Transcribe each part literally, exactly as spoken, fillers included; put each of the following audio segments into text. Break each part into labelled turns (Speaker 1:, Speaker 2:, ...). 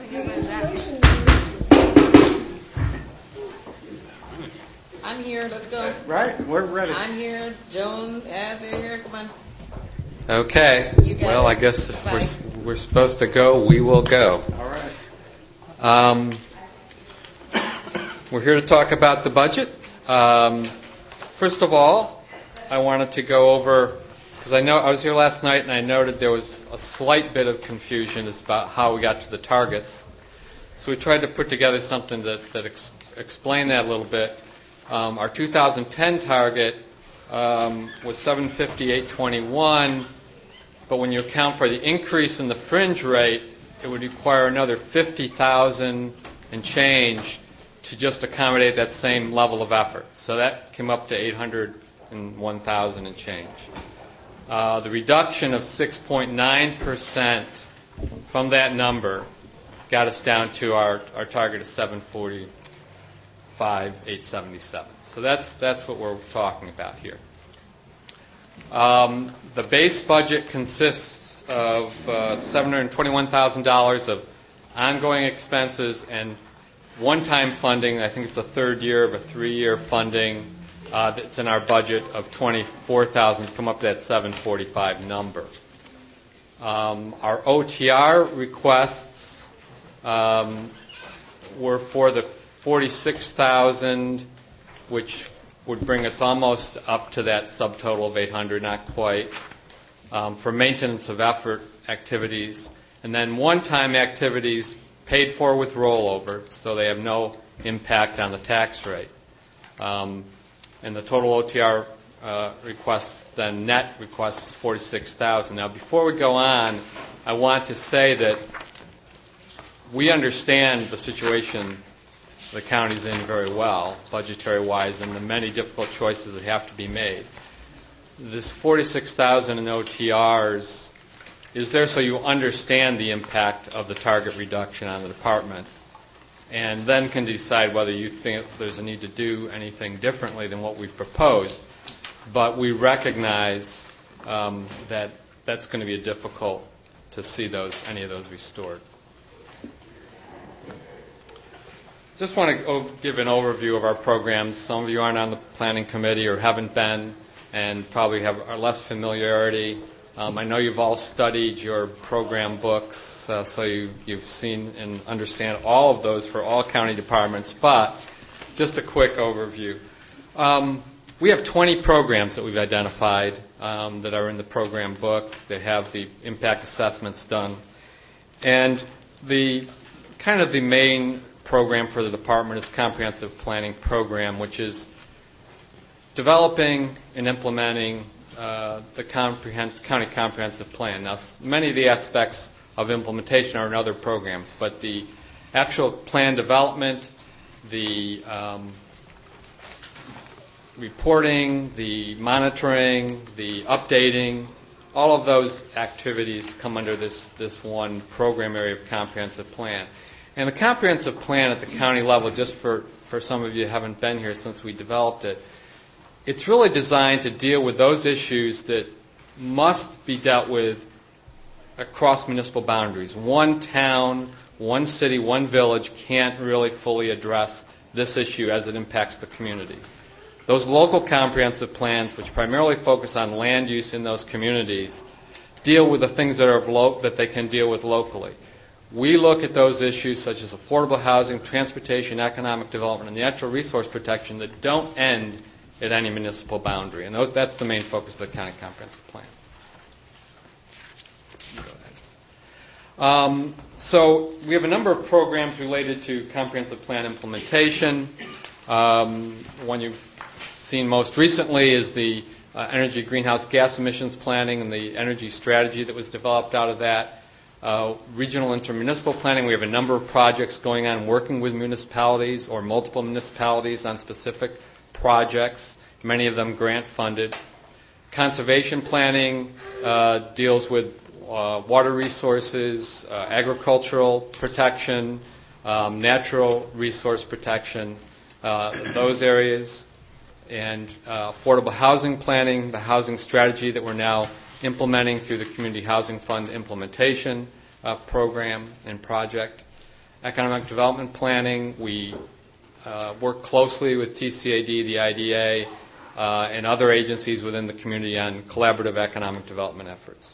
Speaker 1: I'm here. Let's go.
Speaker 2: Right, we're ready.
Speaker 1: I'm here. Joan, Ed, they're here. Come on.
Speaker 3: Okay. Well,
Speaker 1: it.
Speaker 3: I guess if we're, we're supposed to go, we will go.
Speaker 2: All right.
Speaker 3: Um, we're here to talk about the budget. Um, first of all, I wanted to go over, because I know I was here last night and I noted there was a slight bit of confusion as about how we got to the targets. So we tried to put together something that, that ex- explained that a little bit. Um, our two thousand ten target um, was seven fifty-eight twenty-one, but when you account for the increase in the fringe rate, it would require another fifty thousand and change to just accommodate that same level of effort. So that came up to eight hundred one thousand and change. Uh, the reduction of six point nine percent from that number got us down to our, our target of seven forty-five eight seventy-seven. So that's that's what we're talking about here. Um, the base budget consists of uh, seven hundred twenty-one thousand dollars of ongoing expenses and one-time funding. I think it's a third year of a three-year funding uh, that's in our budget of twenty-four thousand dollars to come up to that seven forty-five number. Um, our O T R requests um, were for the forty-six thousand, which would bring us almost up to that subtotal of eight hundred, not quite, um, for maintenance of effort activities, and then one-time activities paid for with rollover, so they have no impact on the tax rate. Um, and the total O T R uh, requests, then net request is forty-six thousand. Now, before we go on, I want to say that we understand the situation the county's in very well, budgetary-wise, and the many difficult choices that have to be made. This forty-six thousand in O T Rs is there so you understand the impact of the target reduction on the department, and then can decide whether you think there's a need to do anything differently than what we've proposed. But we recognize um, that that's going to be difficult to see those any of those restored. Just want to give an overview of our programs. Some of you aren't on the planning committee or haven't been and probably have are less familiarity. Um, I know you've all studied your program books, uh, so you, you've seen and understand all of those for all county departments, but just a quick overview. Um, we have twenty programs that we've identified um, that are in the program book that have the impact assessments done. And the kind of the main program for the department is Comprehensive Planning Program, which is developing and implementing uh, the comprehend- county comprehensive plan. Now, many of the aspects of implementation are in other programs, but the actual plan development, the um, reporting, the monitoring, the updating, all of those activities come under this, this one program area of comprehensive plan. And the comprehensive plan at the county level, just for, for some of you who haven't been here since we developed it, it's really designed to deal with those issues that must be dealt with across municipal boundaries. One town, one city, one village can't really fully address this issue as it impacts the community. Those local comprehensive plans, which primarily focus on land use in those communities, deal with the things that are lo- that they can deal with locally. We look at those issues such as affordable housing, transportation, economic development, and natural resource protection that don't end at any municipal boundary. And those, that's the main focus of the county comprehensive plan. Go ahead. Um, so we have a number of programs related to comprehensive plan implementation. Um, one you've seen most recently is the uh, energy greenhouse gas emissions planning and the energy strategy that was developed out of that. Uh, regional intermunicipal planning, we have a number of projects going on working with municipalities or multiple municipalities on specific projects, many of them grant funded. Conservation planning uh, deals with uh, water resources, uh, agricultural protection, um, natural resource protection, uh, those areas. And uh, affordable housing planning, the housing strategy that we're now implementing through the Community Housing Fund implementation uh, program and project. economic development planning. We uh, work closely with T C A D, the I D A, uh, and other agencies within the community on collaborative economic development efforts.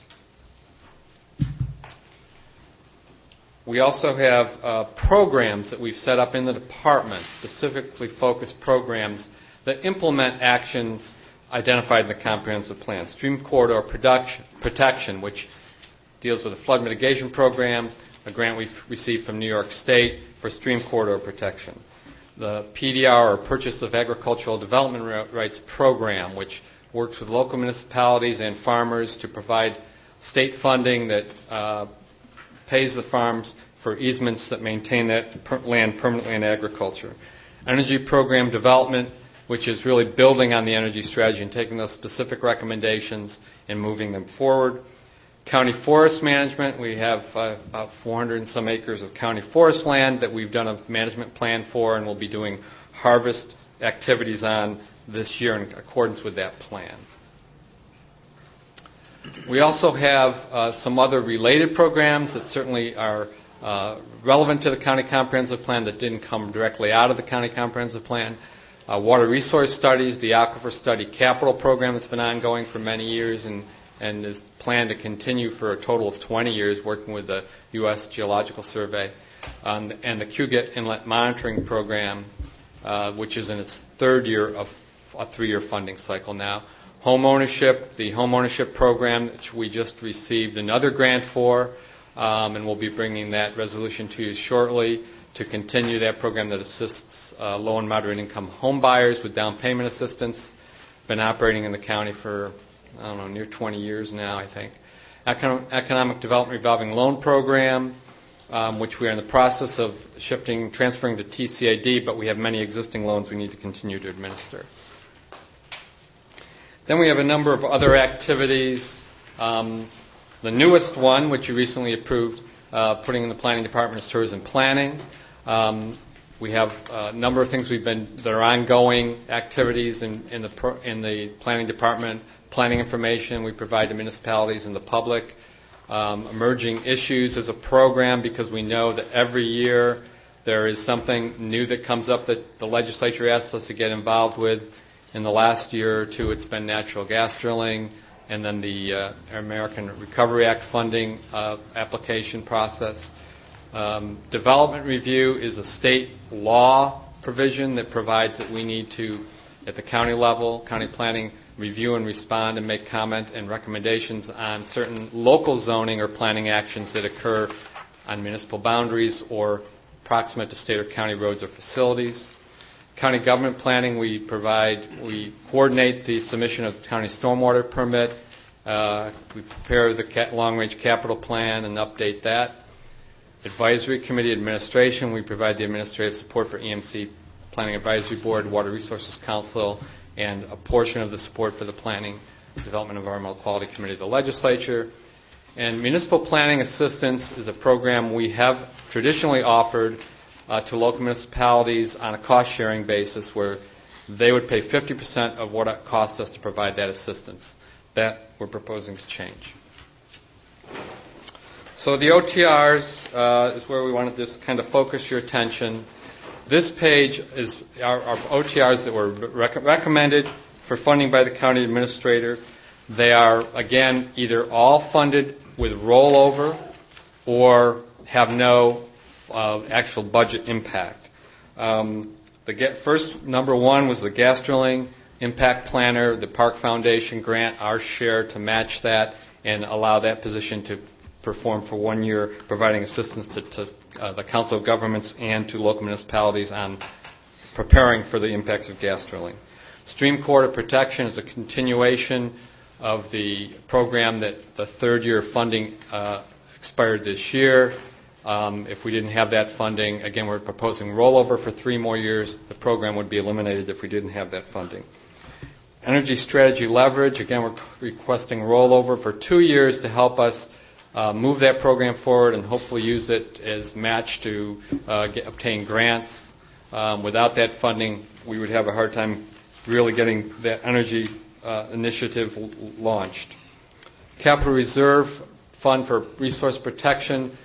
Speaker 3: We also have uh, programs that we've set up in the department, specifically focused programs that implement actions identified in the comprehensive plan. Stream corridor production, protection, which deals with a flood mitigation program, a grant we've received from New York State for stream corridor protection. The P D R, or Purchase of Agricultural Development Rights program, which works with local municipalities and farmers to provide state funding that uh, pays the farms for easements that maintain that per- land permanently in agriculture. Energy program development, which is really building on the energy strategy and taking those specific recommendations and moving them forward. County forest management, we have uh, about four hundred and some acres of county forest land that we've done a management plan for and will be doing harvest activities on this year in accordance with that plan. We also have uh, some other related programs that certainly are uh, relevant to the County Comprehensive Plan that didn't come directly out of the County Comprehensive Plan. Uh, water resource studies, the Aquifer Study Capital Program that's been ongoing for many years and, and is planned to continue for a total of twenty years, working with the U S Geological Survey, um, and the Cuget Inlet Monitoring Program, uh, which is in its third year of a three-year funding cycle now. Home ownership, the home ownership program, which we just received another grant for, um, and we'll be bringing that resolution to you shortly to continue that program that assists uh, low and moderate income home buyers with down payment assistance. Been operating in the county for, I don't know, near twenty years now, I think. Econ- Economic Development Revolving Loan Program, um, which we are in the process of shifting, transferring to T C A D, but we have many existing loans we need to continue to administer. Then we have a number of other activities. Um, the newest one, which you recently approved, uh, putting in the Planning Department, is tourism planning. Um, we have a number of things we've been that are ongoing activities in, in the pro, in the Planning Department. Planning information we provide to municipalities and the public. Um, emerging issues as a program, because we know that every year there is something new that comes up that the legislature asks us to get involved with. In the last year or two, it's been natural gas drilling, and then the uh, American Recovery Act funding uh, application process. Um, development review is a state law provision that provides that we need to, at the county level, county planning, review and respond and make comment and recommendations on certain local zoning or planning actions that occur on municipal boundaries or proximate to state or county roads or facilities. County government planning, we provide, we coordinate the submission of the county stormwater permit. Uh, we prepare the long-range capital plan and update that. Advisory committee administration, we provide the administrative support for E M C Planning Advisory Board, Water Resources Council, and a portion of the support for the Planning Development Environmental Quality Committee of the legislature. And municipal planning assistance is a program we have traditionally offered Uh, to local municipalities on a cost-sharing basis, where they would pay fifty percent of what it costs us to provide that assistance. That we're proposing to change. So the O T Rs uh, is where we wanted to just kind of focus your attention. This page is our, our O T Rs that were rec- recommended for funding by the county administrator. They are, again, either all funded with rollover or have no Uh, actual budget impact. Um, the get, first, number one, was the gas drilling impact planner, the Park Foundation grant, our share to match that and allow that position to perform for one year, providing assistance to, to uh, the Council of Governments and to local municipalities on preparing for the impacts of gas drilling. Stream corridor protection is a continuation of the program that the third year funding uh, expired this year. Um, if we didn't have that funding, again, we're proposing rollover for three more years. The program would be eliminated if we didn't have that funding. Energy strategy leverage, again, we're requesting rollover for two years to help us uh, move that program forward and hopefully use it as match to uh, get, obtain grants. Um, without that funding, we would have a hard time really getting that energy uh, initiative l- launched. Capital reserve fund for resource protection.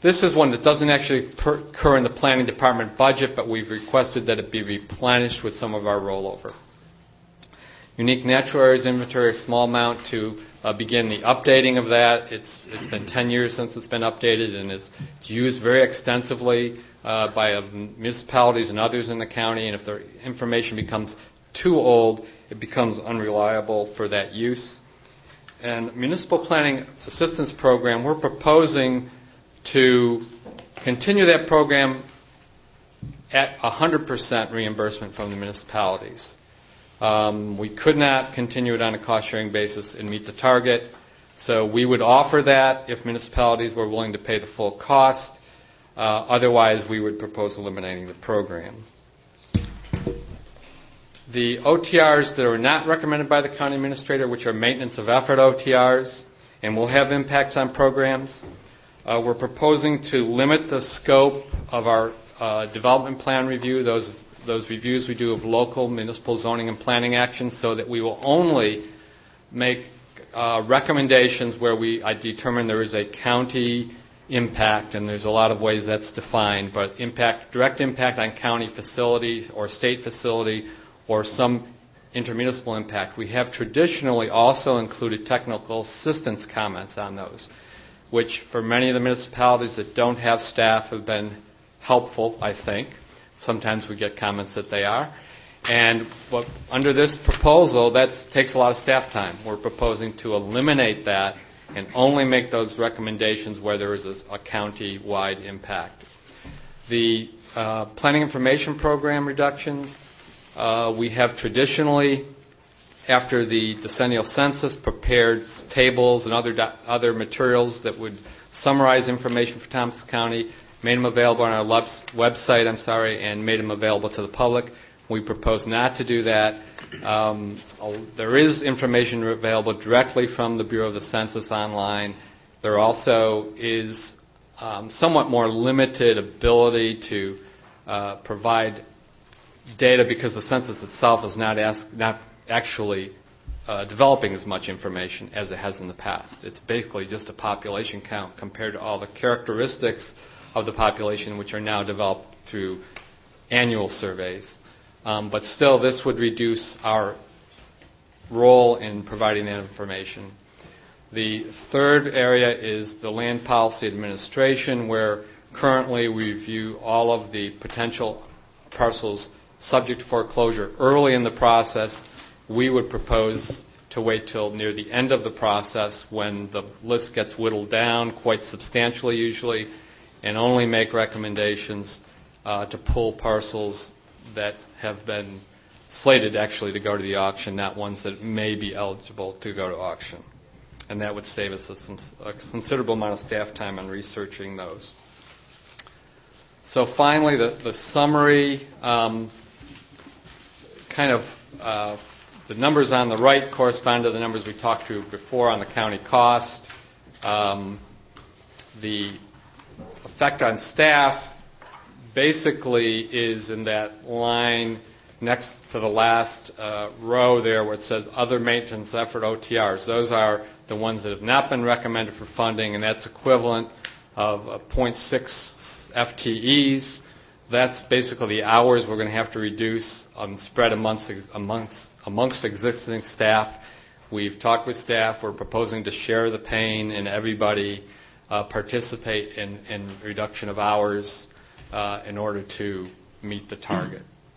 Speaker 3: This is one that doesn't actually per- occur in the planning department budget, but we've requested that it be replenished with some of our rollover. Unique natural areas inventory, a small amount to uh, begin the updating of that. It's it's been ten years since it's been updated, and is it's used very extensively uh, by uh, municipalities and others in the county. And if the information becomes too old, it becomes unreliable for that use. And Municipal Planning Assistance Program, we're proposing to continue that program at one hundred percent reimbursement from the municipalities. Um, we could not continue it on a cost-sharing basis and meet the target, so we would offer that if municipalities were willing to pay the full cost. Uh, otherwise, we would propose eliminating the program. The O T Rs that are not recommended by the county administrator, which are maintenance of effort O T Rs, and will have impacts on programs, uh, we're proposing to limit the scope of our uh, development plan review, those those reviews we do of local municipal zoning and planning actions, so that we will only make uh, recommendations where we I determine there is a county impact, and there's a lot of ways that's defined, but impact, direct impact on county facility or state facility or some intermunicipal impact. We have traditionally also included technical assistance comments on those, which for many of the municipalities that don't have staff have been helpful, I think. Sometimes we get comments that they are. And what, under this proposal, that takes a lot of staff time. We're proposing to eliminate that and only make those recommendations where there is a, a county-wide impact. The uh, planning information program reductions, uh, we have traditionally, after the decennial census, prepared tables and other do- other materials that would summarize information for Thompson County, made them available on our lebs- website, I'm sorry, and made them available to the public. We propose not to do that. Um, there is information available directly from the Bureau of the Census online. There also is um, somewhat more limited ability to uh, provide data because the census itself is not, ask, not actually uh, developing as much information as it has in the past. It's basically just a population count compared to all the characteristics of the population which are now developed through annual surveys. Um, but still, this would reduce our role in providing that information. The third area is the land policy administration, where currently we review all of the potential parcels subject to foreclosure early in the process. We would propose to wait till near the end of the process when the list gets whittled down quite substantially usually, and only make recommendations uh, to pull parcels that have been slated actually to go to the auction, not ones that may be eligible to go to auction. And that would save us a, some, a considerable amount of staff time on researching those. So finally, the, the summary, um, kind of uh, the numbers on the right correspond to the numbers we talked to before on the county cost. Um, the effect on staff basically is in that line next to the last uh, row there where it says other maintenance effort O T Rs. Those are the ones that have not been recommended for funding, and that's equivalent of uh, zero point six F T Es. That's basically the hours we're going to have to reduce um, spread amongst, amongst, amongst existing staff. We've talked with staff. We're proposing to share the pain and everybody Uh, participate in, in reduction of hours uh, in order to meet the target.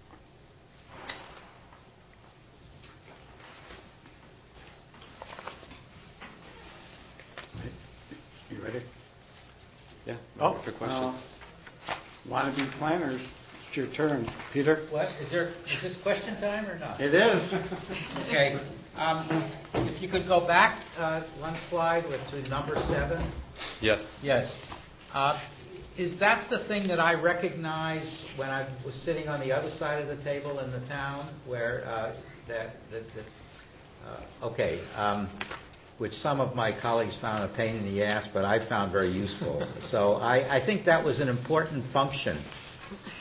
Speaker 2: You ready?
Speaker 3: Yeah.
Speaker 2: Oh,
Speaker 3: for questions.
Speaker 2: Uh, wannabe planners, it's your turn. Peter?
Speaker 4: What, is there, is this question time or not?
Speaker 2: It is.
Speaker 4: Okay, um, if you could go back uh, one slide with to number seven.
Speaker 3: Yes.
Speaker 4: Yes. Uh, is that the thing that I recognized when I was sitting on the other side of the table in the town, where uh, that, that, that uh, okay, um, which some of my colleagues found a pain in the ass, but I found very useful. So I, I think that was an important function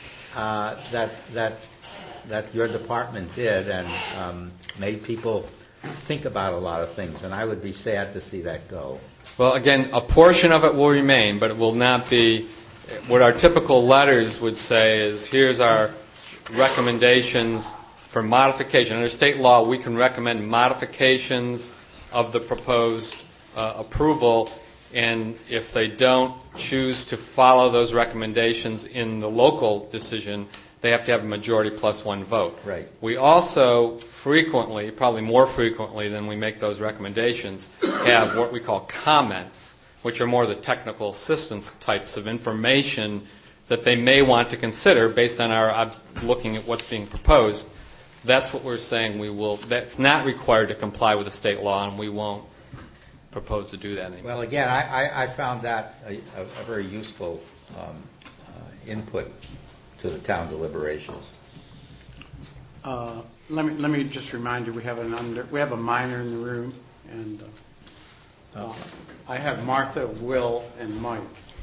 Speaker 4: uh, that that that your department did, and um, made people think about a lot of things, and I would be sad to see that go.
Speaker 3: Well, again, a portion of it will remain, but it will not be, what our typical letters would say is, here's our recommendations for modification. Under state law, we can recommend modifications of the proposed uh, approval, and if they don't choose to follow those recommendations in the local decision, they have to have a majority plus one vote.
Speaker 4: Right.
Speaker 3: We also frequently, probably more frequently than we make those recommendations, have what we call comments, which are more the technical assistance types of information that they may want to consider based on our ob- looking at what's being proposed. That's what we're saying we will. That's not required to comply with the state law, and we won't propose to do that anymore.
Speaker 4: Well, again, I, I, I found that a, a, a very useful um, uh, input to the town deliberations.
Speaker 2: Uh, let me let me just remind you, we have an under we have a minor in the room, and uh, uh, I have Martha, Will, and Mike.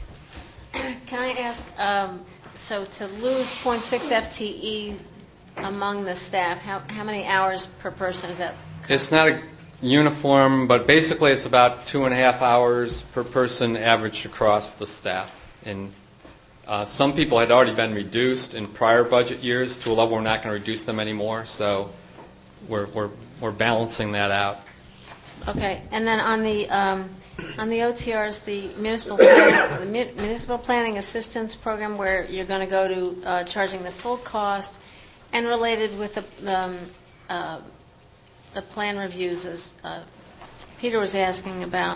Speaker 5: Can I ask, um, so to lose zero point six F T E among the staff, how how many hours per person is that?
Speaker 3: It's not a uniform, but basically it's about two and a half hours per person averaged across the staff. And uh, some people had already been reduced in prior budget years to a level we're not going to reduce them anymore. So we're we're we're balancing that out.
Speaker 5: Okay, and then on the um, on the O T Rs, the municipal planning, the Mi- municipal planning assistance program, where you're going to go to uh, charging the full cost, and related with the the, um, uh, the plan reviews, as uh, Peter was asking about.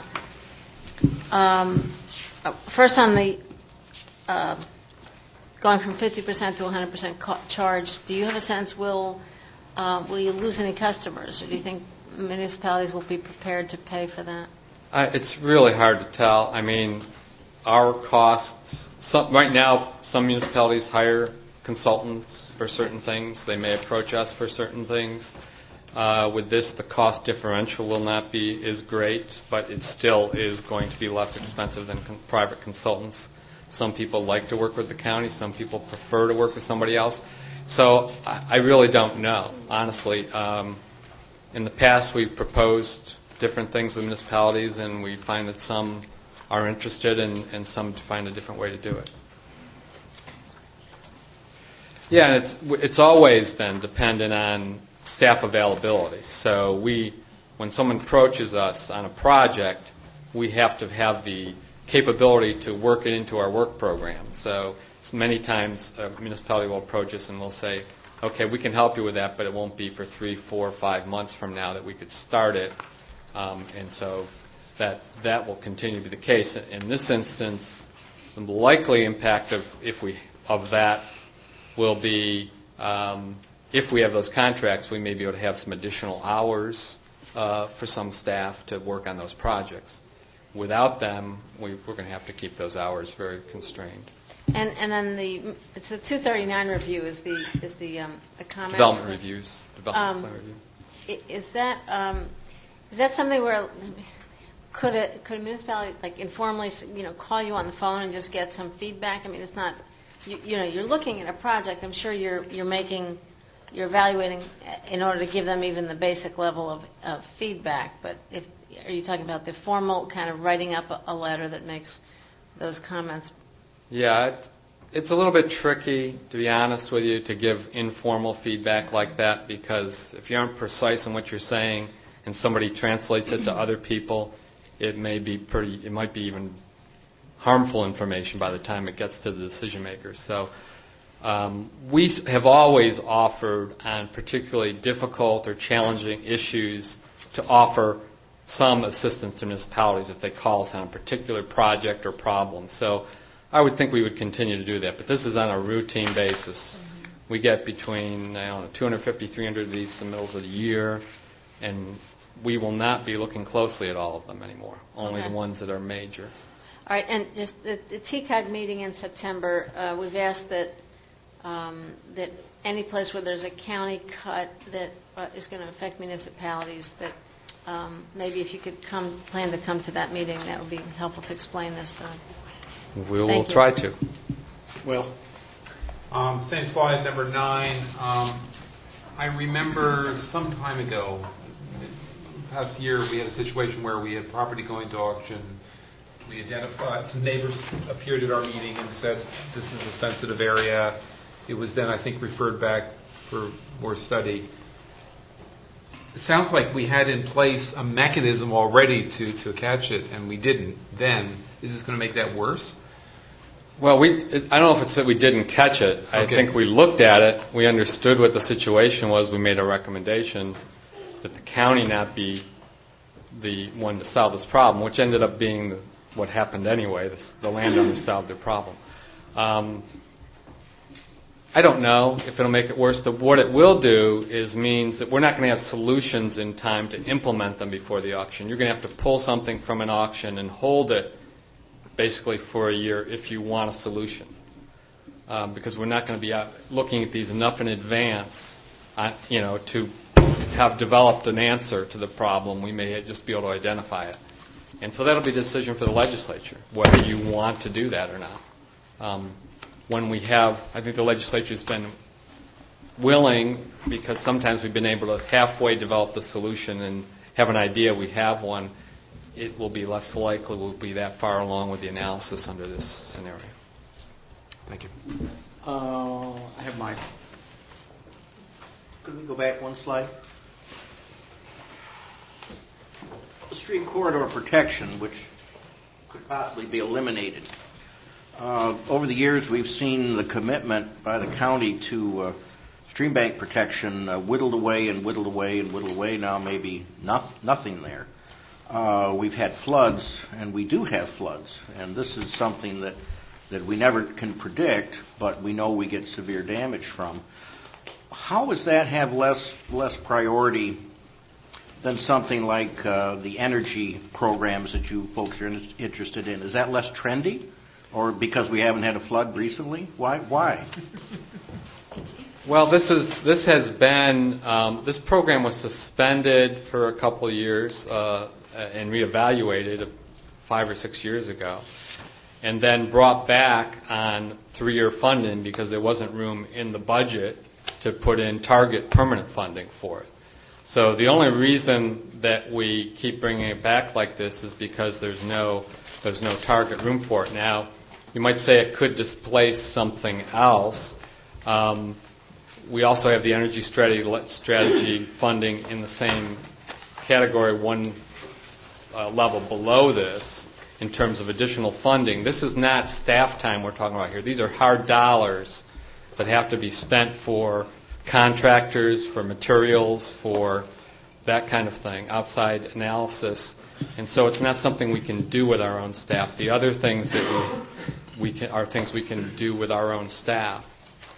Speaker 5: Um, uh, first, on the uh, going from fifty percent to one hundred percent co- charge, do you have a sense will uh, will you lose any customers, or do you think municipalities will be prepared to pay for that?
Speaker 3: Uh, it's really hard to tell. I mean, our costs, some, right now, some municipalities hire consultants for certain things. They may approach us for certain things. Uh, with this, the cost differential will not be as great, but it still is going to be less expensive than con- private consultants. Some people like to work with the county. Some people prefer to work with somebody else. So I, I really don't know, honestly. Um, In the past, we've proposed different things with municipalities, and we find that some are interested and, and some find a different way to do it. Yeah, and it's it's always been dependent on staff availability. So we, when someone approaches us on a project, we have to have the capability to work it into our work program. So many times a municipality will approach us and we'll say, okay, we can help you with that, but it won't be for three, four, five months from now that we could start it. Um, and so that that will continue to be the case. In this instance, the likely impact of if we of that will be um, if we have those contracts, we may be able to have some additional hours uh, for some staff to work on those projects. Without them, we, we're going to have to keep those hours very constrained.
Speaker 5: And and then the it's the two thirty-nine review is the is the um, the comments.
Speaker 3: Development reviews. Development
Speaker 5: Um,
Speaker 3: plan review.
Speaker 5: i- Is that um, is that something where could a could a municipality like informally you know call you on the phone and just get some feedback? I mean, it's not you, you know you're looking at a project. I'm sure you're you're making you're evaluating in order to give them even the basic level of, of feedback. But if are you talking about the formal kind of writing up a, a letter that makes those comments?
Speaker 3: Yeah, it, it's a little bit tricky, to be honest with you, to give informal feedback like that, because if you aren't precise in what you're saying and somebody translates it to other people, it may be pretty, it might be even harmful information by the time it gets to the decision makers. So um, we have always offered on particularly difficult or challenging issues to offer some assistance to municipalities if they call us on a particular project or problem. So I would think we would continue to do that, but this is on a routine basis. Mm-hmm. We get between I don't know, two hundred fifty, three hundred of these in the middle of the year, and we will not be looking closely at all of them anymore, only
Speaker 5: Okay.
Speaker 3: the ones that are major.
Speaker 5: All right, and just the, the T C A G meeting in September, uh, we've asked that um, that any place where there's a county cut that uh, is going to affect municipalities, that um, maybe if you could come, plan to come to that meeting, that would be helpful to explain this. Uh,
Speaker 3: We will
Speaker 5: Thank you.
Speaker 3: try to.
Speaker 2: Will?
Speaker 6: Um, same slide, number nine. Um, I remember some time ago, past year, we had a situation where we had property going to auction. We identified, some neighbors appeared at our meeting and said, this is a sensitive area. It was then, I think, referred back for more study. It sounds like we had in place a mechanism already to, to catch it, and we didn't then. Is this going to make that worse?
Speaker 3: Well, we, it, I don't know if it's that we didn't catch it. I
Speaker 6: Okay.
Speaker 3: think we looked at it, we understood what the situation was, we made a recommendation that the county not be the one to solve this problem, which ended up being the, what happened anyway. This, the landowners solved their problem. Um, I don't know if it'll make it worse. The, what it will do is means that we're not going to have solutions in time to implement them before the auction. You're going to have to pull something from an auction and hold it basically for a year if you want a solution, um, because we're not going to be out looking at these enough in advance, uh, you know, to have developed an answer to the problem. We may just be able to identify it, and so that'll be a decision for the legislature whether you want to do that or not. Um, when we have, I think the legislature's been willing, because sometimes we've been able to halfway develop the solution and have an idea we have one. It will be less likely we'll be that far along with the analysis under this scenario.
Speaker 6: Thank you.
Speaker 2: Uh, I have my.
Speaker 7: Could we go back one slide? The stream corridor protection, which could possibly be eliminated. Uh, over the years, we've seen the commitment by the county to uh, stream bank protection uh, whittled away and whittled away and whittled away. Now maybe not, nothing there. Uh, we've had floods, and we do have floods, and this is something that, that we never can predict, but we know we get severe damage from. How does that have less less priority than something like uh, the energy programs that you folks are in, interested in? Is that less trendy, or because we haven't had a flood recently? Why? Why?
Speaker 3: Well, this is this has been um, this program was suspended for a couple of years uh, and reevaluated five or six years ago, and then brought back on three-year funding because there wasn't room in the budget to put in target permanent funding for it. So the only reason that we keep bringing it back like this is because there's no there's no target room for it. Now, you might say it could displace something else. Um, we also have the energy strategy strategy funding in the same category, one uh, level below this, in terms of additional funding. This is not staff time we're talking about here. These are hard dollars that have to be spent for contractors, for materials, for that kind of thing, outside analysis. And so it's not something we can do with our own staff. The other things that we, we can, are things we can do with our own staff.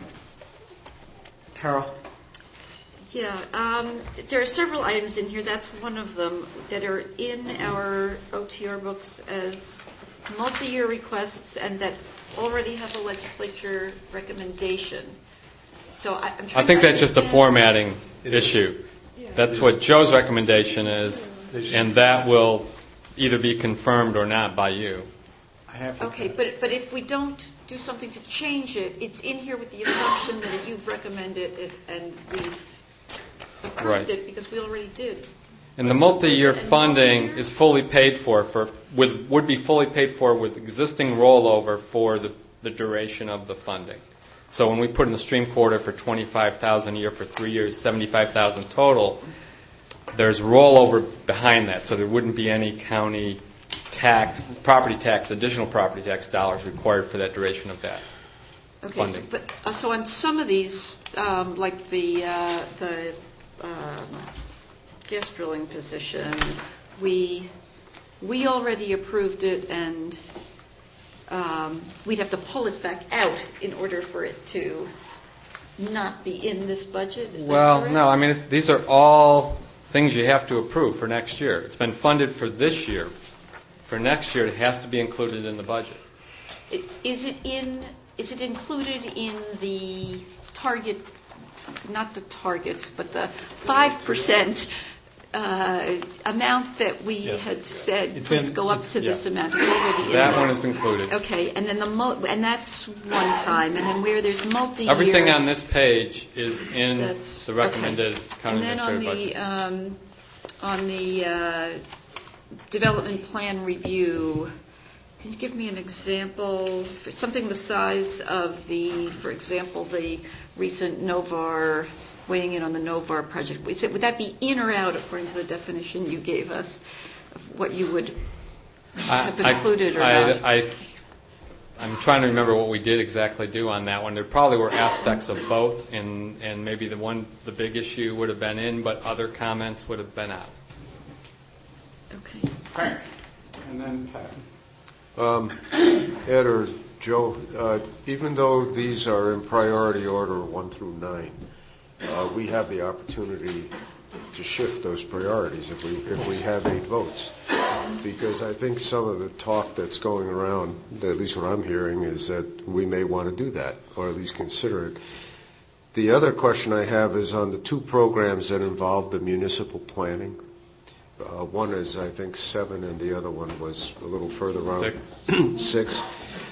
Speaker 7: Tara?
Speaker 8: Yeah, um, there are several items in here. That's one of them that are in our O T R books as multi-year requests and that already have a legislature recommendation. So I, I'm trying
Speaker 3: I think
Speaker 8: to
Speaker 3: that's just a
Speaker 8: understand-
Speaker 3: formatting issue. That's what Joe's recommendation is, and that will either be confirmed or not by you.
Speaker 2: I have to
Speaker 8: Okay, but but if we don't do something to change it, it's in here with the assumption that you've recommended it and we've approved
Speaker 3: Right.
Speaker 8: it because we already did.
Speaker 3: And the multi-year
Speaker 8: And
Speaker 3: funding
Speaker 8: multi-year?
Speaker 3: is fully paid for, for with would be fully paid for with existing rollover for the, the duration of the funding. So when we put in the stream corridor for twenty-five thousand dollars a year for three years, seventy-five thousand dollars total, there's rollover behind that, so there wouldn't be any county tax, property tax, additional property tax dollars required for that duration of that
Speaker 8: Okay, so,
Speaker 3: funding.
Speaker 8: but uh, so on some of these, um, like the uh, the um, gas drilling position, we we already approved it, and um, we'd have to pull it back out in order for it to not be in this budget. Is that
Speaker 3: Well,
Speaker 8: correct?
Speaker 3: no, I mean, it's, these are all things you have to approve for next year. It's been funded for this year. For next year, it has to be included in the budget.
Speaker 8: It, is it in? Is it included in the target? Not the targets, but the five percent uh, amount that we
Speaker 3: Yes.
Speaker 8: had said.
Speaker 3: It's
Speaker 8: Please
Speaker 3: in-
Speaker 8: go up
Speaker 3: it's-
Speaker 8: to this
Speaker 3: yeah.
Speaker 8: amount. It's already in
Speaker 3: That
Speaker 8: there.
Speaker 3: one is included.
Speaker 8: Okay, and then the mo- and that's one time, and then where there's multi-year.
Speaker 3: Everything on this page is in
Speaker 8: That's-
Speaker 3: the recommended
Speaker 8: okay.
Speaker 3: county
Speaker 8: And then on
Speaker 3: administrative
Speaker 8: the
Speaker 3: budget.
Speaker 8: um, on the uh, development plan review, can you give me an example, for something the size of the, for example, the recent Novar, weighing in on the Novar project? Is it, would that be in or out according to the definition you gave us of what you would have
Speaker 3: I-
Speaker 8: included or
Speaker 3: I,
Speaker 8: not?
Speaker 3: I, I'm trying to remember what we did exactly do on that one. There probably were aspects of both, and, and maybe the one, the big issue would have been in, but other comments would have been out.
Speaker 8: Okay.
Speaker 2: Thanks. And then Pat.
Speaker 9: Um, Ed or Joe, uh, even though these are in priority order one through nine, uh, we have the opportunity to shift those priorities if we if we have eight votes. Because I think some of the talk that's going around, at least what I'm hearing, is that we may want to do that, or at least consider it. The other question I have is on the two programs that involve the municipal planning. Uh, one is, I think, seven, and the other one was a little further on.
Speaker 3: Six.
Speaker 9: Six.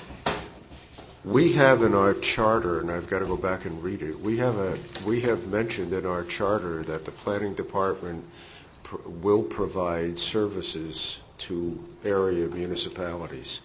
Speaker 9: We have in our charter, and I've got to go back and read it, we have a we have mentioned in our charter that the planning department pr- will provide services to area municipalities.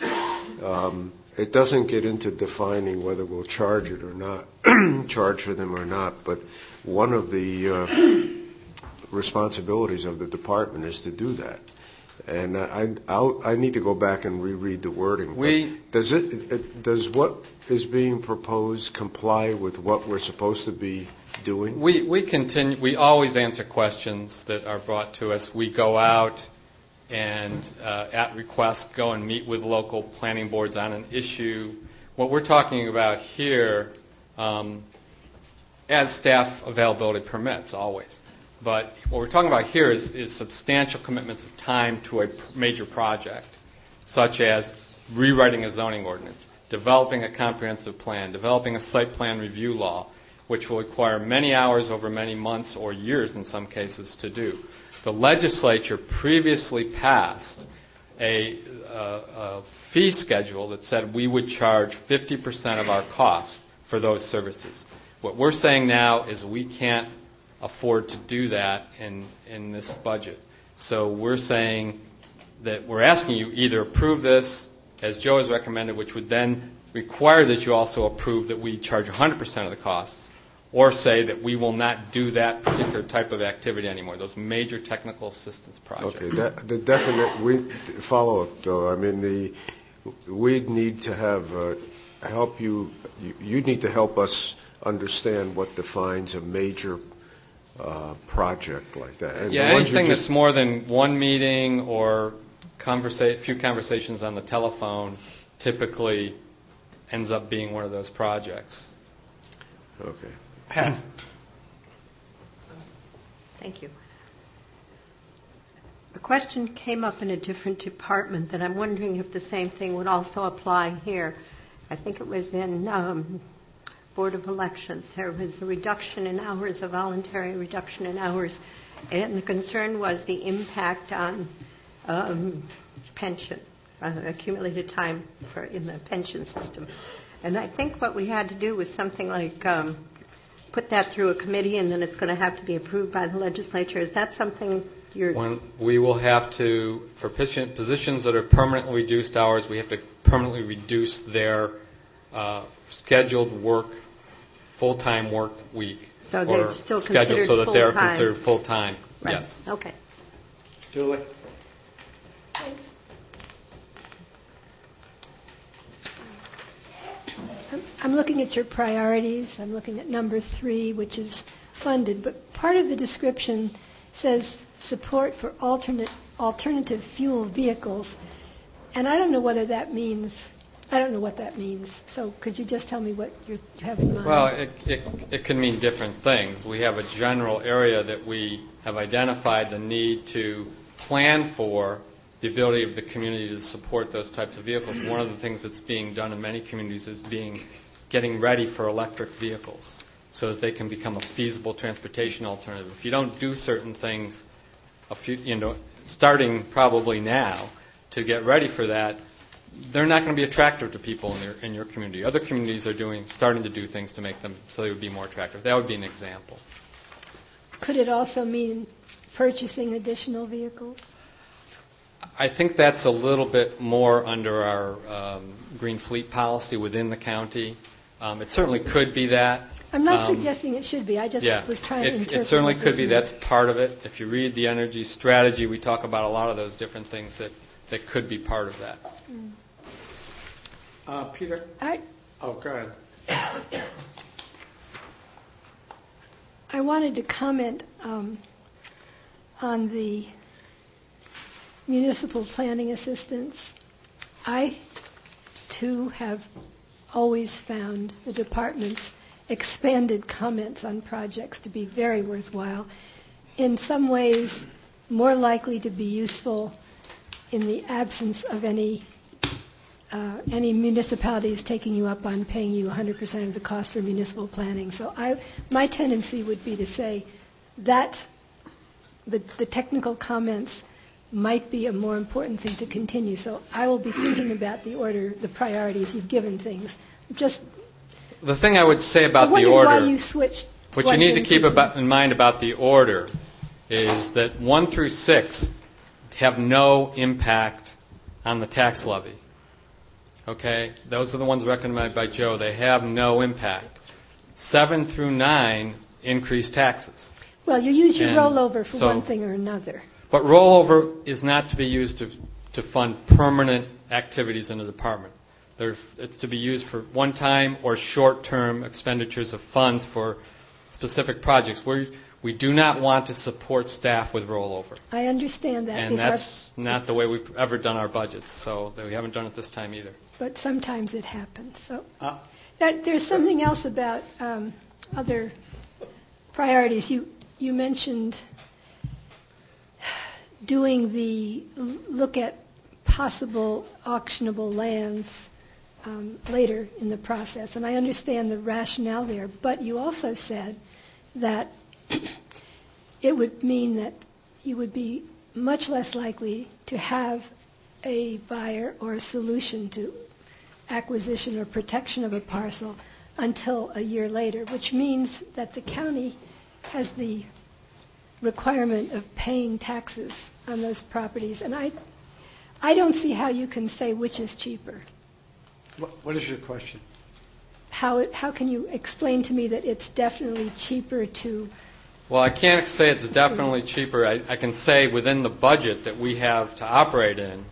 Speaker 9: Um, it doesn't get into defining whether we'll charge it or not, charge for them or not, but one of the uh, responsibilities of the department is to do that. And I I'll, I need to go back and reread the wording.
Speaker 3: We
Speaker 9: does it, it does what is being proposed comply with what we're supposed to be doing?
Speaker 3: We we continue. We always answer questions that are brought to us. We go out and, uh, at request, go and meet with local planning boards on an issue. What we're talking about here, um, as staff availability permits, always. But what we're talking about here is, is substantial commitments of time to a major project, such as rewriting a zoning ordinance, developing a comprehensive plan, developing a site plan review law, which will require many hours over many months or years in some cases to do. The legislature previously passed a, a, a fee schedule that said we would charge fifty percent of our costs for those services. What we're saying now is we can't afford to do that in, in this budget. So we're saying that we're asking you either approve this, as Joe has recommended, which would then require that you also approve that we charge one hundred percent of the costs, or say that we will not do that particular type of activity anymore, those major technical assistance projects.
Speaker 9: Okay, that, the definite we follow up though. I mean, the we need to have uh, help you, you. You need to help us understand what defines a major uh, project like that. And
Speaker 3: yeah,
Speaker 9: the ones
Speaker 3: anything
Speaker 9: you just,
Speaker 3: that's more than one meeting or conversa- few conversations on the telephone typically ends up being one of those projects.
Speaker 9: Okay.
Speaker 2: Pat.
Speaker 10: Thank you. A question came up in a different department that I'm wondering if the same thing would also apply here. I think it was in um, Board of Elections. There was a reduction in hours, a voluntary reduction in hours, and the concern was the impact on um, pension, uh, accumulated time for in the pension system. And I think what we had to do was something like um, put that through a committee, and then it's going to have to be approved by the legislature. Is that something you're...
Speaker 3: When we will have to, for position, positions that are permanently reduced hours, we have to permanently reduce their uh, scheduled work, full-time work week.
Speaker 10: So they're
Speaker 3: or
Speaker 10: still
Speaker 3: scheduled
Speaker 10: considered
Speaker 3: so that they're
Speaker 10: full-time.
Speaker 3: considered full-time.
Speaker 10: Right.
Speaker 3: Yes.
Speaker 10: Okay.
Speaker 2: Julie.
Speaker 11: Thanks. I'm- I'm looking at your priorities. I'm looking at number three, which is funded. But part of the description says support for alternate alternative fuel vehicles. And I don't know whether that means, I don't know what that means. So could you just tell me what you have in mind?
Speaker 3: Well, it, it, it can mean different things. We have a general area that we have identified the need to plan for the ability of the community to support those types of vehicles. One of the things that's being done in many communities is being getting ready for electric vehicles so that they can become a feasible transportation alternative. If you don't do certain things, a few, you know, starting probably now to get ready for that, they're not going to be attractive to people in, their, in your community. Other communities are doing, starting to do things to make them so they would be more attractive. That would be an example.
Speaker 11: Could it also mean purchasing additional vehicles?
Speaker 3: I think that's a little bit more under our um, green fleet policy within the county. Um, it certainly could be that.
Speaker 11: I'm not
Speaker 3: Um,
Speaker 11: suggesting it should be. I just
Speaker 3: yeah,
Speaker 11: was trying
Speaker 3: it,
Speaker 11: to interpret
Speaker 3: it certainly
Speaker 11: what
Speaker 3: could
Speaker 11: this
Speaker 3: be.
Speaker 11: meant.
Speaker 3: That's part of it. If you read the energy strategy, we talk about a lot of those different things that, that could be part of that.
Speaker 11: Mm.
Speaker 2: Uh, Peter?
Speaker 11: I,
Speaker 2: Oh, go ahead.
Speaker 11: I wanted to comment um, on the municipal planning assistance. I, too, have always found the department's expanded comments on projects to be very worthwhile. In some ways, more likely to be useful in the absence of any uh, any municipalities taking you up on paying you one hundred percent of the cost for municipal planning. So I, my tendency would be to say that the, the technical comments might be a more important thing to continue. So I will be thinking about the order, the priorities you've given things. Just
Speaker 3: The thing I would say about
Speaker 11: I
Speaker 3: the
Speaker 11: wondered
Speaker 3: order,
Speaker 11: why you switched
Speaker 3: what you
Speaker 11: one
Speaker 3: need to
Speaker 11: thing
Speaker 3: keep
Speaker 11: to-
Speaker 3: about, in mind about the order is that one through six have no impact on the tax levy. Okay? Those are the ones recommended by Joe. They have no impact. Seven through nine increase taxes.
Speaker 11: Well, you use your
Speaker 3: And
Speaker 11: rollover for
Speaker 3: so-
Speaker 11: one thing or another.
Speaker 3: But rollover is not to be used to, to fund permanent activities in the department. They're, it's to be used for one-time or short-term expenditures of funds for specific projects. We we do not want to support staff with rollover,
Speaker 11: I understand that.
Speaker 3: and
Speaker 11: These are-
Speaker 3: that's not the way we've ever done our budgets. So that we haven't done it this time either.
Speaker 11: but sometimes it happens. So
Speaker 2: Uh,
Speaker 11: there, there's something else about um, other priorities. You you mentioned doing the l- look at possible auctionable lands um, later in the process, and I understand the rationale there. But you also said that it would mean that you would be much less likely to have a buyer or a solution to acquisition or protection of a parcel until a year later, which means that the county has the requirement of paying taxes on those properties. And I, I don't see how you can say which is cheaper.
Speaker 2: What, what is your question?
Speaker 11: How, it, how can you explain to me that it's definitely cheaper to...
Speaker 3: Well, I can't say it's definitely cheaper. I, I can say within the budget that we have to operate in,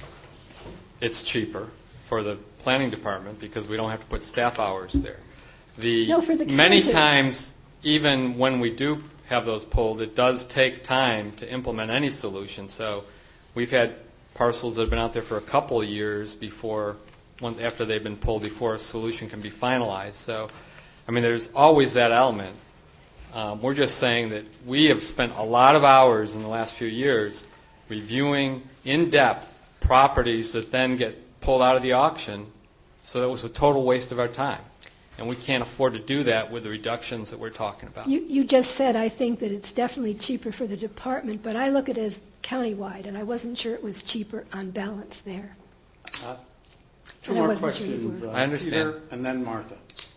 Speaker 3: it's cheaper for the planning department because we don't have to put staff hours there. The,
Speaker 11: No, for the
Speaker 3: many
Speaker 11: county.
Speaker 3: times, even when we do have those pulled, it does take time to implement any solution. So we've had parcels that have been out there for a couple of years before, once after they've been pulled, before a solution can be finalized. So, I mean, there's always that element. Um, we're just saying that we have spent a lot of hours in the last few years reviewing in depth properties that then get pulled out of the auction. So that was a total waste of our time. And we can't afford to do that with the reductions that we're talking about.
Speaker 11: You, you just said, I think that it's definitely cheaper for the department, but I look at it as countywide, and I wasn't sure it was cheaper on balance there.
Speaker 2: Uh, two
Speaker 11: And I
Speaker 2: more
Speaker 11: wasn't sure you
Speaker 2: questions.
Speaker 11: were.
Speaker 2: uh,
Speaker 3: I understand.
Speaker 2: Peter and then Martha.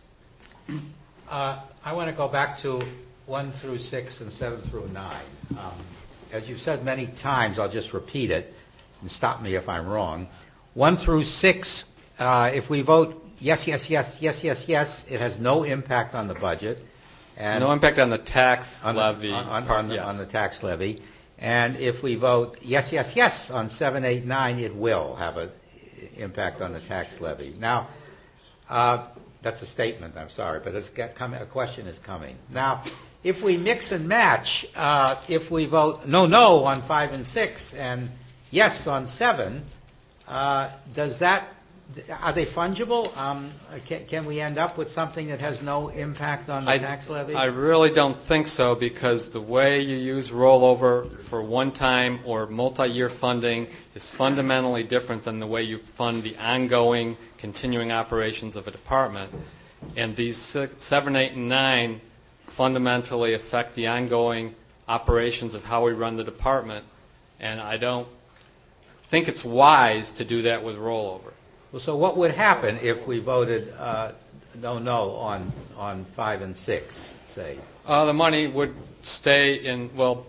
Speaker 4: Uh, I want to go back to one through six and seven through nine. Um, as you've said many times, I'll just repeat it and stop me if I'm wrong. One through six, uh, if we vote yes, yes, yes, yes, yes, yes, it has no impact on the budget. And
Speaker 3: No impact on the tax
Speaker 4: on the-
Speaker 3: levy.
Speaker 4: on, on,
Speaker 3: part,
Speaker 4: on the,
Speaker 3: yes.
Speaker 4: on the tax levy. And if we vote yes, yes, yes on seven, eight, nine, it will have an impact on the tax levy. Now, uh, that's a statement, I'm sorry, but it's got coming, a question is coming. Now, if we mix and match, uh, if we vote no, no on five and six and yes on seven, uh, does that, are they fungible? Um, can, can we end up with something that has no impact on the
Speaker 3: I,
Speaker 4: tax levy?
Speaker 3: I really don't think so because the way you use rollover for one-time or multi-year funding is fundamentally different than the way you fund the ongoing, continuing operations of a department. And these six, seven, eight, and nine fundamentally affect the ongoing operations of how we run the department. And I don't think it's wise to do that with rollover.
Speaker 4: Well, so what would happen if we voted uh, no, no on on five and six, say?
Speaker 3: Uh, the money would stay in, well,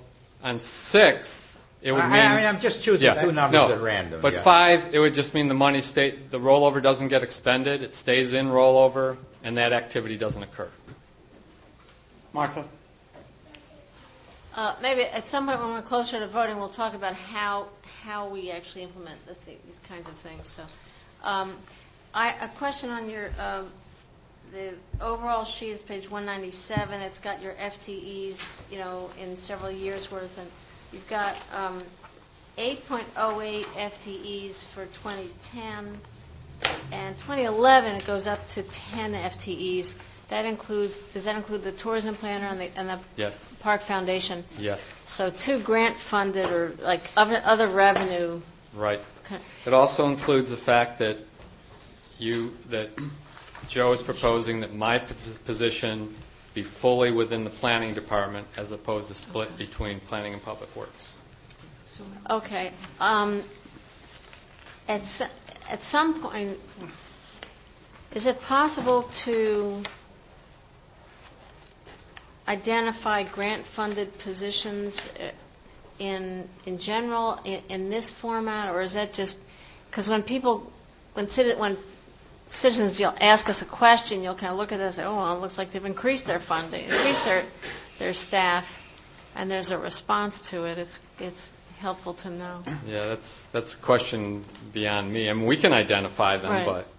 Speaker 3: on six, it would
Speaker 4: I-
Speaker 3: mean...
Speaker 4: I mean, I'm just choosing
Speaker 3: Yeah,
Speaker 4: two numbers
Speaker 3: no,
Speaker 4: at random,
Speaker 3: But
Speaker 4: yeah.
Speaker 3: five, it would just mean the money stay, the rollover doesn't get expended, it stays in rollover, and that activity doesn't occur.
Speaker 2: Martha?
Speaker 5: Uh, Maybe at some point when we're closer to voting, we'll talk about how, how we actually implement the thi- these kinds of things. So, um, I, a question on your, um, the overall sheet is page one ninety-seven. It's got your F T Es, you know, in several years' worth, and you've got um, eight point oh eight F T Es for twenty ten, and twenty eleven it goes up to ten F T Es. That includes, does that include the tourism planner and the, and the
Speaker 3: Yes.
Speaker 5: Park Foundation?
Speaker 3: Yes.
Speaker 5: So two grant-funded or like other, other revenue.
Speaker 3: Right.
Speaker 5: kind-
Speaker 3: It also includes the fact that you, that Joe is proposing that my p- position be fully within the planning department as opposed to split between planning and public works.
Speaker 5: Okay. Um, at, s- at some point, is it possible to identify grant-funded positions uh, in in general in, in this format, or is that just because when people when citi- when citizens you'll ask us a question, you'll kind of look at this and say, oh, well, it looks like they've increased their funding, increased their their staff, and there's a response to it. It's it's helpful to know.
Speaker 3: Yeah, that's that's a question beyond me. I mean, we can identify them,
Speaker 5: Right.
Speaker 3: but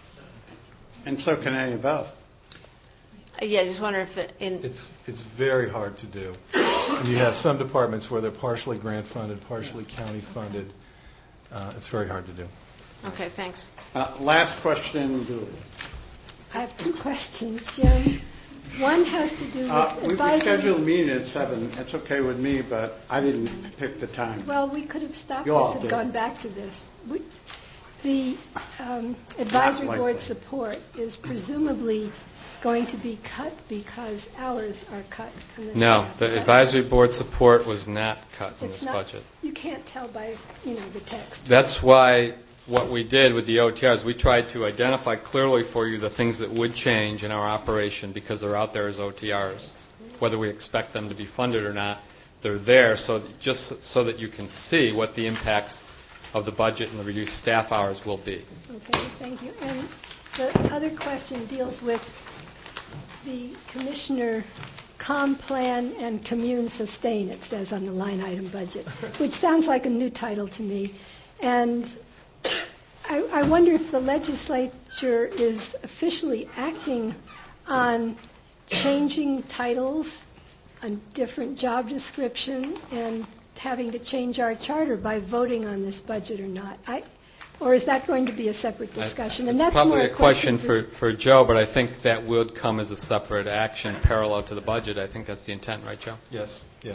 Speaker 2: And so can any of us.
Speaker 5: Uh, Yeah, I just wonder if it, in
Speaker 12: It's, it's very hard to do. And you have some departments where they're partially grant funded, partially county funded. Uh, it's very hard to do.
Speaker 5: okay, thanks.
Speaker 2: Uh, Last question, Julie.
Speaker 11: I have two questions, Jim. One has to do with
Speaker 2: Uh, We've
Speaker 11: advisory.
Speaker 2: scheduled a meeting at seven. It's okay with me, but I didn't pick the time.
Speaker 11: Well, we could have stopped
Speaker 2: You all
Speaker 11: this and
Speaker 2: did.
Speaker 11: gone back to this. We- The um, advisory
Speaker 2: Not
Speaker 11: board
Speaker 2: likely.
Speaker 11: support is presumably going to be cut because hours are cut in this.
Speaker 3: no,
Speaker 11: staff.
Speaker 3: the
Speaker 11: Is that-
Speaker 3: advisory board support was not cut in
Speaker 11: It's
Speaker 3: this
Speaker 11: not-
Speaker 3: budget.
Speaker 11: You can't tell by, you know, the text.
Speaker 3: That's why what we did with the O T Rs, we tried to identify clearly for you the things that would change in our operation because they're out there as O T Rs. Whether we expect them to be funded or not, they're there so that, just so that you can see what the impacts of the budget and the reduced staff hours will be.
Speaker 11: Okay, thank you. And the other question deals with the Commissioner Com Plan and Commune Sustain, it says on the line item budget, which sounds like a new title to me. And I, I wonder if the legislature is officially acting on changing titles, a different job description, and having to change our charter by voting on this budget or not. I, or is that going to be a separate discussion? And
Speaker 3: It's
Speaker 11: that's
Speaker 3: probably
Speaker 11: more
Speaker 3: a question for,
Speaker 11: for
Speaker 3: for Joe, but I think that would come as a separate action parallel to the budget. I think that's the intent, right, Joe?
Speaker 12: Yes, yeah.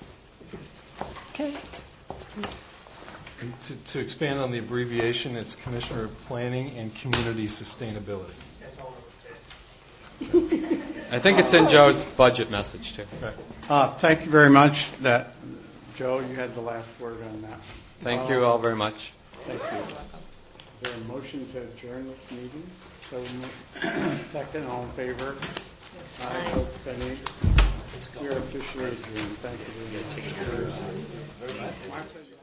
Speaker 11: Okay.
Speaker 12: And to, to expand on the abbreviation, it's Commissioner of Planning and Community Sustainability.
Speaker 3: I think it's in Joe's budget message, too.
Speaker 12: Right.
Speaker 2: Uh, Thank you very much. That, Joe, you had the last word on that.
Speaker 3: Thank you all very much.
Speaker 2: Thank you. Is there a motion to adjourn this meeting? So, mo- second, all in favor? Aye. Vote any? We are officially adjourned. Thank you very much.